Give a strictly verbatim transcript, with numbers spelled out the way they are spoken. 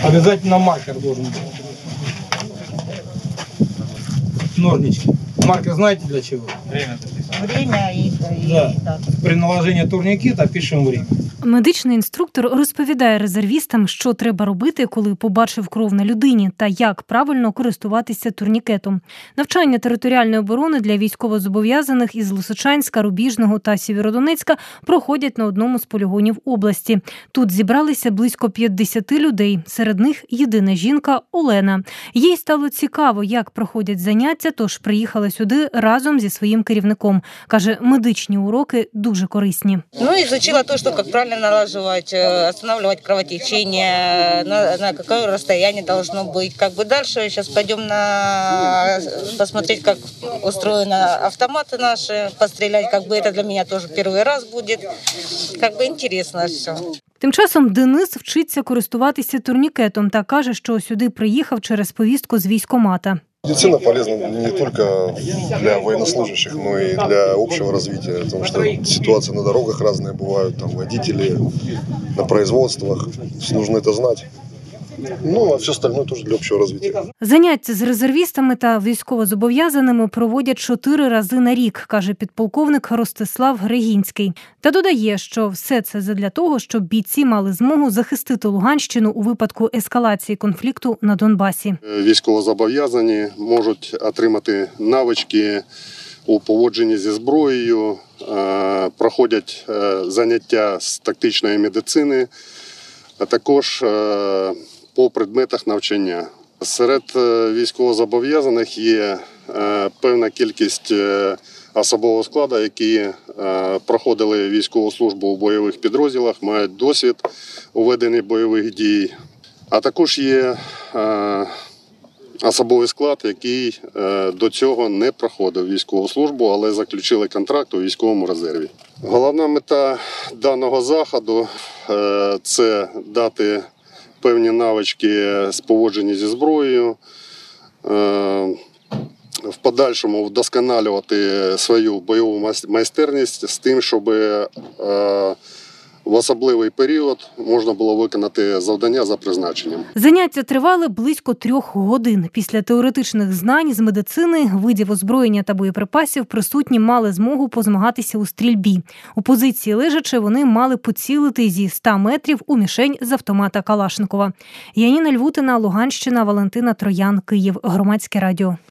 Обязательно маркер должен быть. Ножнички. Маркер знаете для чего? Время записано. Время и, и Да. дату. При наложении турникета пишем время. Медичний інструктор розповідає резервістам, що треба робити, коли побачив кров на людині, та як правильно користуватися турнікетом. Навчання територіальної оборони для військовозобов'язаних із Лисичанська, Рубіжного та Сєвєродонецька проходять на одному з полігонів області. Тут зібралися близько п'ятдесят людей, серед них єдина жінка Олена. Їй стало цікаво, як проходять заняття, тож приїхала сюди разом зі своїм керівником. Каже, медичні уроки дуже корисні. Ну, изучила то, что как правильно налаживать, э, останавливать кровотечение, на, на какое расстояние должно быть. Как бы дальше сейчас пойдем на посмотреть, как устроены автоматы наши, пострелять. Как бы это для меня тоже первый раз будет. Как бы интересно все. Тим часом Денис вчиться користуватися турнікетом та каже, що сюди приїхав через повістку з військкомата. Медицина полезна не только для военнослужащих, но и для общего развития, потому что ситуации на дорогах разные бывают, там водители на производствах, нужно это знать. Ну, а все остальное тоже для общего развития. Заняття з резервістами та військовозобов'язаними проводять чотири рази на рік, каже підполковник Ростислав Грегінський. Та додає, що все це задля того, щоб бійці мали змогу захистити Луганщину у випадку ескалації конфлікту на Донбасі. Військовозобов'язані можуть отримати навички у поводженні зі зброєю, проходять заняття з тактичної медицини, а також по предметах навчання. Серед військовозобов'язаних є певна кількість особового складу, які проходили військову службу у бойових підрозділах, мають досвід у веденні бойових дій. А також є особовий склад, який до цього не проходив військову службу, але заключили контракт у військовому резерві. Головна мета даного заходу – це дати певні навички з поводження зі зброєю, в подальшому вдосконалювати свою бойову майстерність з тим, щоб в особливий період можна було виконати завдання за призначенням. Заняття тривали близько трьох годин. Після теоретичних знань з медицини, видів озброєння та боєприпасів присутні мали змогу позмагатися у стрільбі. У позиції лежачи вони мали поцілити зі ста метрів у мішень з автомата Калашникова. Яніна Львутина, Луганщина, Валентина Троян, Київ. Громадське радіо.